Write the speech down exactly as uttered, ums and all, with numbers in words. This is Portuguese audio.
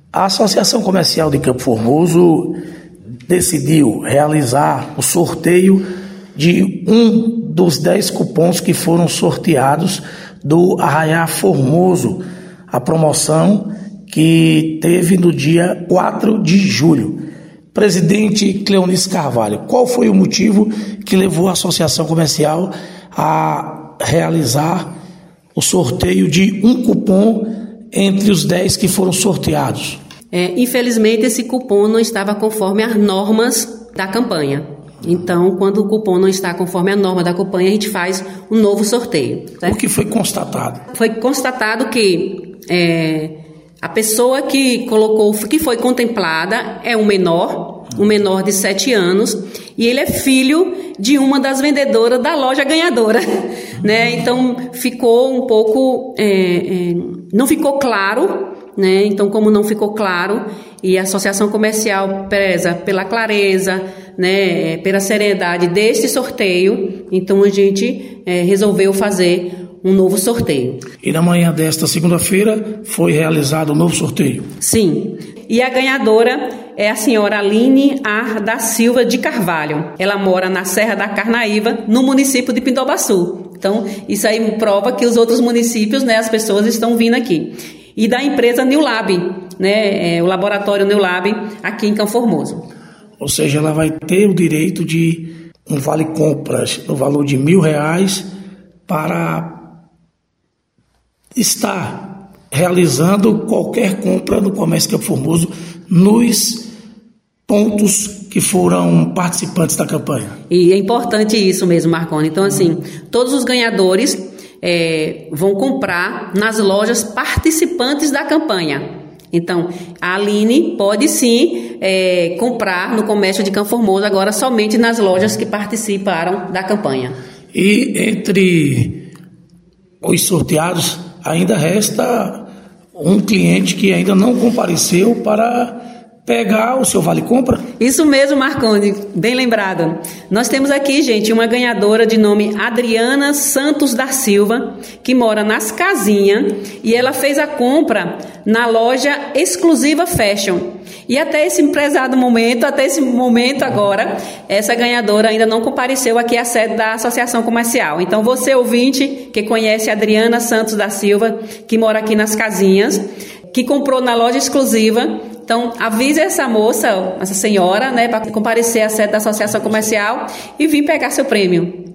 A Associação Comercial de Campo Formoso decidiu realizar o sorteio de um dos dez cupons que foram sorteados do Arraiá Formoso, a promoção que teve no dia quatro de julho. Presidente Cleonice Carvalho, qual foi o motivo que levou a Associação Comercial a realizar o sorteio de um cupom entre os dez que foram sorteados? É, infelizmente, esse cupom não estava conforme as normas da campanha. Então, quando o cupom não está conforme a norma da campanha, a gente faz um novo sorteio. Certo? O que foi constatado? Foi constatado que é, a pessoa que colocou, que foi contemplada é um menor, um menor de sete anos, e ele é filho de uma das vendedoras da loja ganhadora, né? Então ficou um pouco, é, é, não ficou claro, né? Então, como não ficou claro, e a Associação Comercial preza pela clareza, né, pela seriedade deste sorteio, então a gente é, resolveu fazer um novo sorteio. E na manhã desta segunda-feira foi realizado um novo sorteio? Sim. E a ganhadora é a senhora Aline Ar da Silva de Carvalho. Ela mora na Serra da Carnaíba, no município de Pindobaçu. Então, isso aí prova que os outros municípios, né, as pessoas estão vindo aqui. E da empresa New Lab, né, é, o laboratório New Lab, aqui em Campo Formoso. Ou seja, ela vai ter o direito de um vale-compras no valor de mil reais para estar realizando qualquer compra no Comércio Campo Formoso nos pontos que foram participantes da campanha. E é importante isso mesmo, Marconi. Então, assim, todos os ganhadores é, vão comprar nas lojas participantes da campanha. Então, a Aline pode sim é, comprar no Comércio de Campo Formoso, agora somente nas lojas que participaram da campanha. E entre os sorteados, ainda resta um cliente que ainda não compareceu para pegar o seu vale-compra? Isso mesmo, Marconi, bem lembrado. Nós temos aqui, gente, uma ganhadora de nome Adriana Santos da Silva, que mora nas Casinhas, e ela fez a compra na loja Exclusiva Fashion. E até esse prezado momento, até esse momento agora, essa ganhadora ainda não compareceu aqui à sede da Associação Comercial. Então, você ouvinte que conhece a Adriana Santos da Silva, que mora aqui nas Casinhas, que comprou na loja exclusiva, então avise essa moça, essa senhora, né, para comparecer à sede da Associação Comercial e vir pegar seu prêmio.